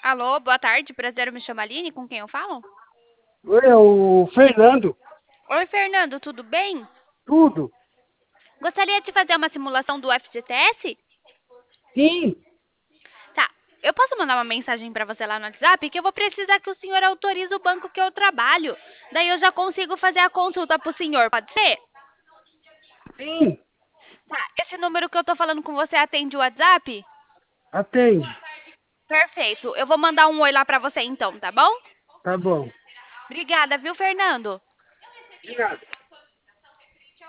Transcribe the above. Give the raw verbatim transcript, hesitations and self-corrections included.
Alô, boa tarde, prazer, eu me chamo Aline, com quem eu falo? Oi, é o Fernando. Oi, Fernando, tudo bem? Tudo? Gostaria de fazer uma simulação do F G T S? Sim, Tá, eu posso mandar uma mensagem para você lá no WhatsApp que eu vou precisar que o senhor autorize o banco que eu trabalho. Daí eu já consigo fazer a consulta pro senhor, pode ser? sim, Tá, esse número que eu tô falando com você atende o WhatsApp? atende. Perfeito, eu vou mandar um oi lá pra você então, tá bom? Tá bom. Obrigada, viu, Fernando? De nada.